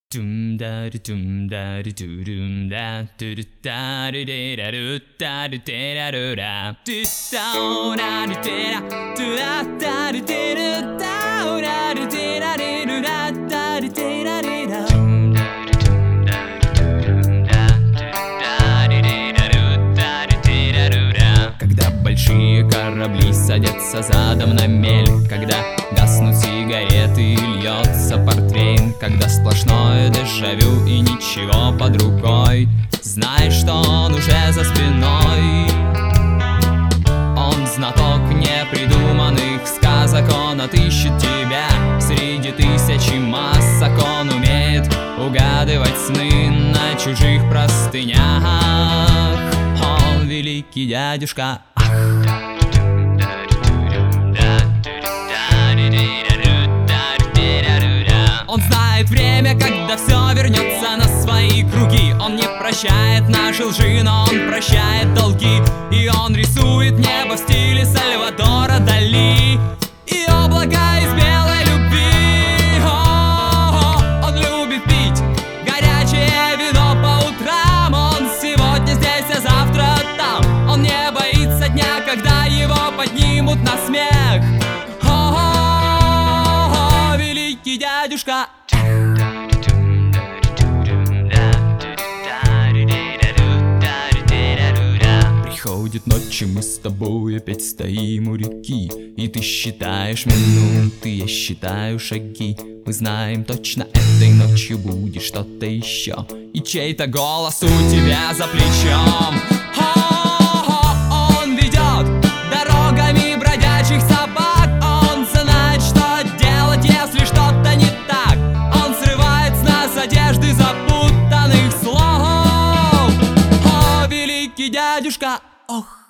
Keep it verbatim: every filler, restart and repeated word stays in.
Dum da dum da dum da da da da da da da da da Когда большие корабли садятся задом на мель, когда гаснут сигареты и льется портвейн, когда сплошное дежавю и ничего под рукой, знай, что он уже за спиной. Он знаток непридуманных сказок, он отыщет тебя среди тысячи масок. Он умеет угадывать сны на чужих простынях. Он великий дядюшка. Он знает время, когда все вернется на свои круги. Он не прощает наши лжи, но он прощает долги. И он рисует небо в стиле Сальвадора Дали и облака из белой любви. О-о-о, он любит пить горячее вино по утрам. Он сегодня здесь, а завтра там. Он не боится дня, когда его поднимут на смех. О-о-о, великий дядюшка. Приходит ночь, и мы с тобой опять стоим у реки. И ты считаешь минуты, я считаю шаги. Мы знаем точно, этой ночью будет что-то еще. И чей-то голос у тебя за плечом. О-о-о, он ведет дорогами бродячих собак. Он знает, что делать, если что-то не так. Он срывает с нас одежды запутанных слов. О, великий дядюшка. Ох.